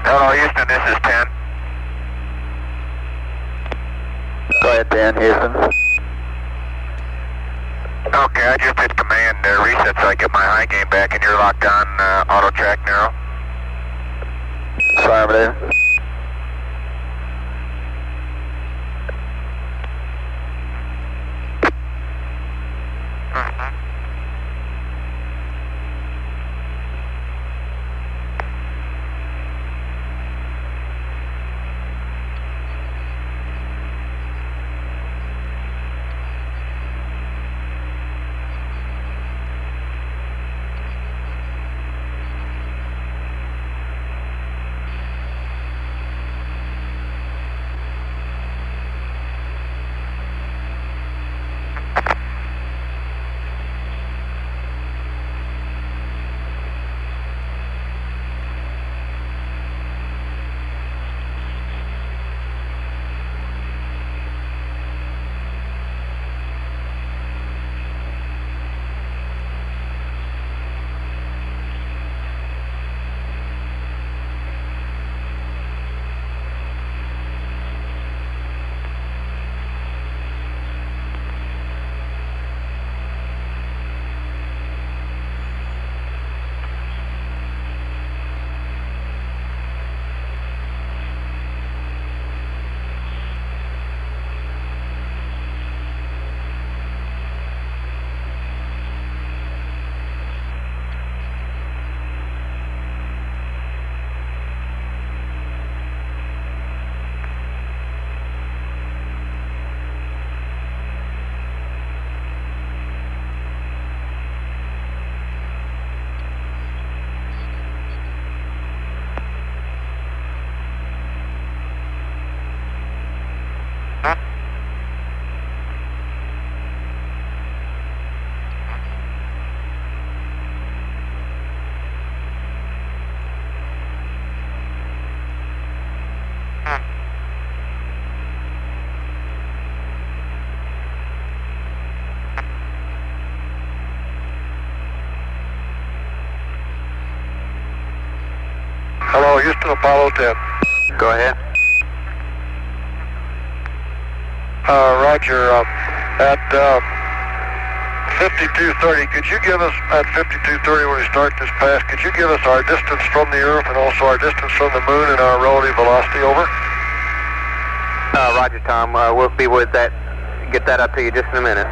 Hello, Houston, this is 10. Go ahead, 10, Houston. Okay, I just hit command reset so I get my high gain back, and you're locked on auto track narrow. Affirmative. Hello, Houston, Apollo 10. Go ahead. Roger, at 5230, could you give us, at 5230 when we start this pass, could you give us our distance from the Earth and also our distance from the Moon and our relative velocity, over? Roger, Tom. We'll be with that. Get that up to you just in a minute.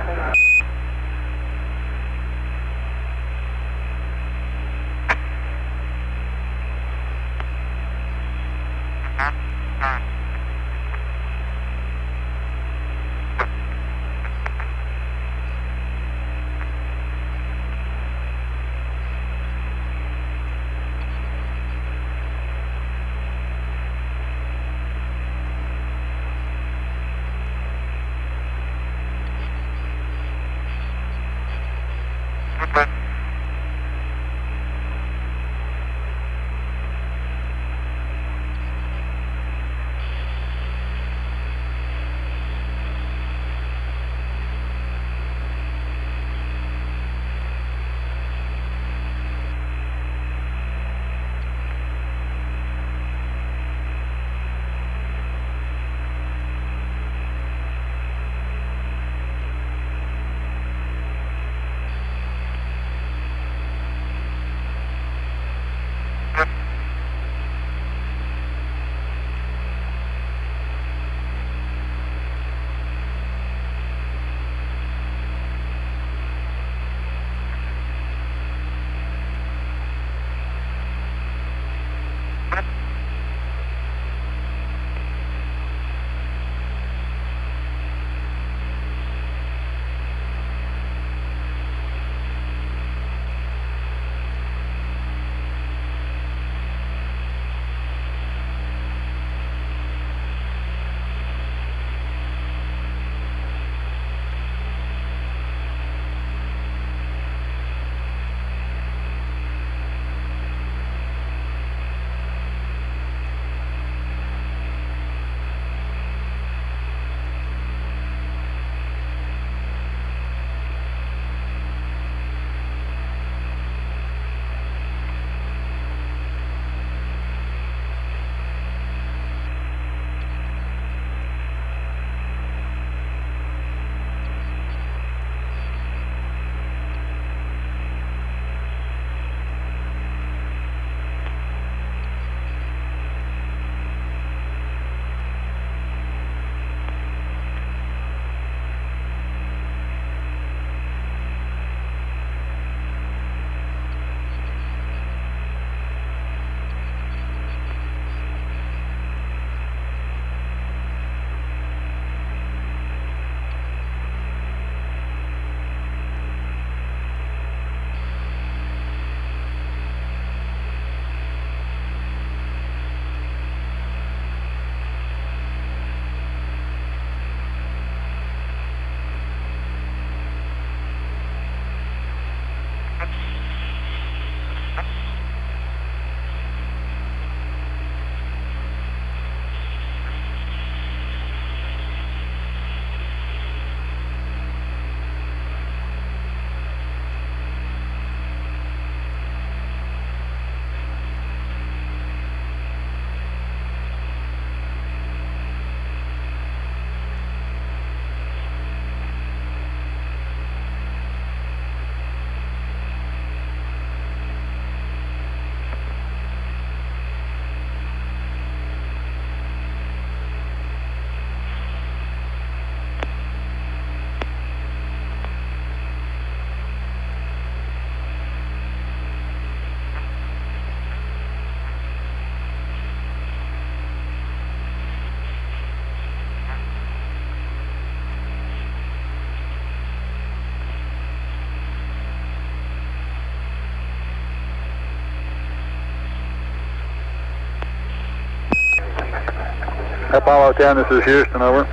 Apollo 10, this is Houston, over.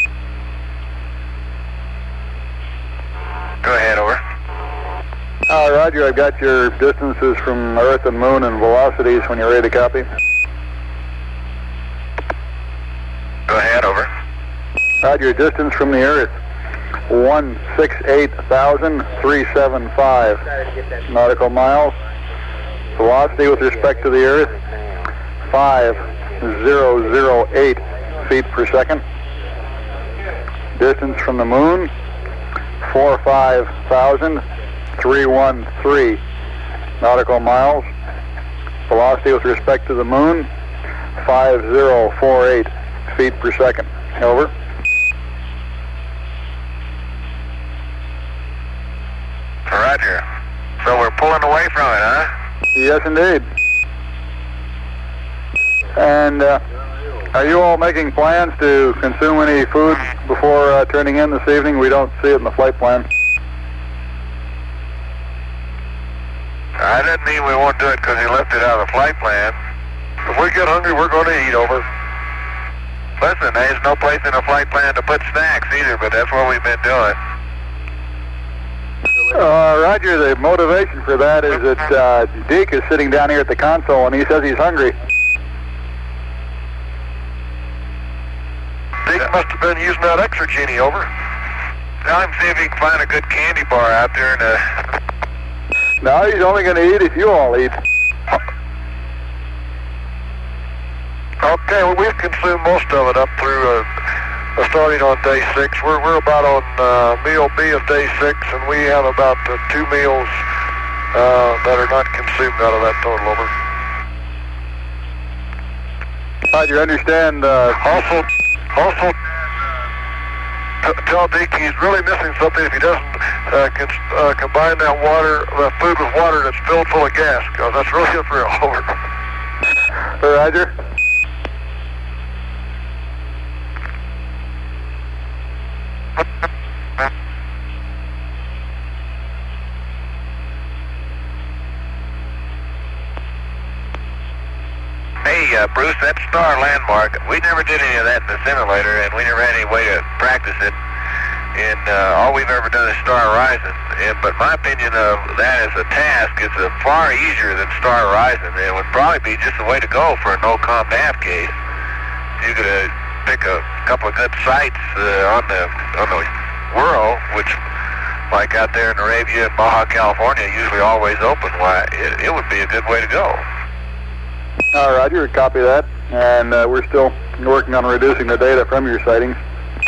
Go ahead, over. Roger, I've got your distances from Earth and Moon and velocities when you're ready to copy. Go ahead, over. Roger, distance from the Earth, 168,375 nautical miles. Velocity with respect to the Earth, 5,008 feet per second. Distance from the Moon, 45,313 nautical miles. Velocity with respect to the Moon, 5,048 feet per second. Over. Roger. So we're pulling away from it, huh? Yes, indeed. And are you all making plans to consume any food before turning in this evening? We don't see it in the flight plan. I didn't mean we won't do it because he left it out of the flight plan. If we get hungry, we're going to eat, over. Listen, there's no place in the flight plan to put snacks either, but that's what we've been doing. Roger, the motivation for that is that Deke is sitting down here at the console and he says he's hungry. Deke must have been using that extra genie, over. Tell him see if he can find a good candy bar out there in the... No, he's only going to eat if you all eat. Okay, well, we've consumed most of it up through starting on day 6. We're about on meal B of day 6, and we have about 2 meals that are not consumed out of that total, over. Roger, understand. Also, tell Deke he's really missing something if he doesn't combine that food with water that's filled full of gas, because that's really good for you, over. Roger. Hey, Bruce, that star landmark, we never did any of that in the simulator, and we never had any way to practice it. And all we've ever done is Star Horizon. But my opinion of that as a task is far easier than Star Horizon. It would probably be just the way to go for a no-comp nav case. You could pick a couple of good sites on the world, which, like out there in Arabia and Baja California, usually always open. Why, it would be a good way to go. Roger, copy that. And we're still working on reducing the data from your sightings.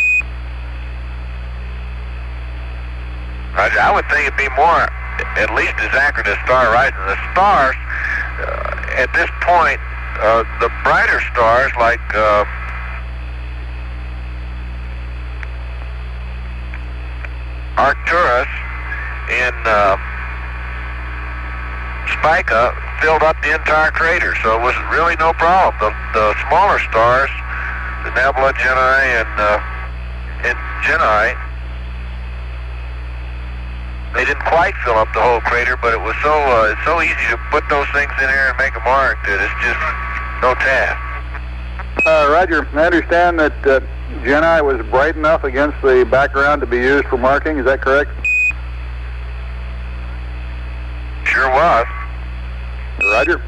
Roger, I would think it'd be more, at least as accurate as Star Horizon. The stars, at this point, the brighter stars like Arcturus and Spica filled up the entire crater, so it was really no problem. The smaller stars, the Nebula, Genii, and Genii, they didn't quite fill up the whole crater, but it was so easy to put those things in here and make a mark that it's just no task. Roger, I understand that Genii was bright enough against the background to be used for marking, is that correct? Sure was. Roger.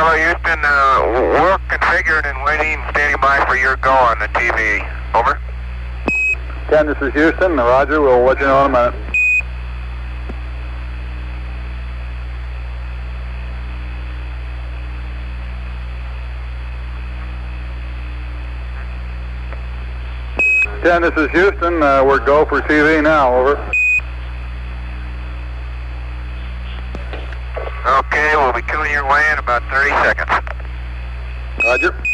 Hello, Houston. We're configured and waiting, standing by for your go on the TV. Over. 10, this is Houston. Roger, we'll let you know in a minute. This is Houston. We're go for TV now. Over. Okay, we'll be coming your way in about 30 seconds. Roger.